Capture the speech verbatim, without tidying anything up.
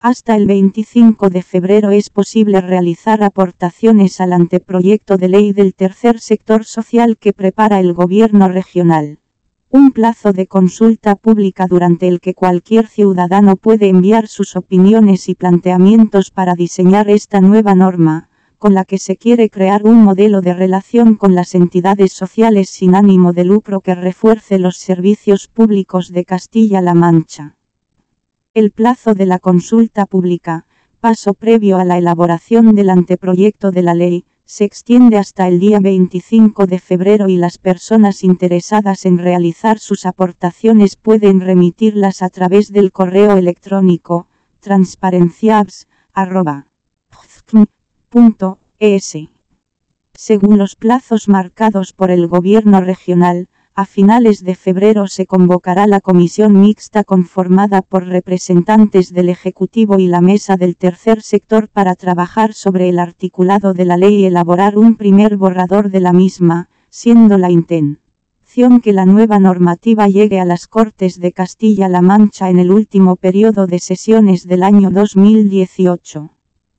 Hasta el veinticinco de febrero es posible realizar aportaciones al anteproyecto de ley del tercer sector social que prepara el Gobierno regional. Un plazo de consulta pública durante el que cualquier ciudadano puede enviar sus opiniones y planteamientos para diseñar esta nueva norma, con la que se quiere crear un modelo de relación con las entidades sociales sin ánimo de lucro que refuerce los servicios públicos de Castilla-La Mancha. El plazo de la consulta pública, paso previo a la elaboración del anteproyecto de la ley, se extiende hasta el día veinticinco de febrero y las personas interesadas en realizar sus aportaciones pueden remitirlas a través del correo electrónico transparenciabs arroba gmail punto es. Según los plazos marcados por el Gobierno regional, a finales de febrero se convocará la comisión mixta conformada por representantes del Ejecutivo y la Mesa del Tercer Sector para trabajar sobre el articulado de la ley y elaborar un primer borrador de la misma, siendo la intención que la nueva normativa llegue a las Cortes de Castilla-La Mancha en el último periodo de sesiones del año dos mil dieciocho.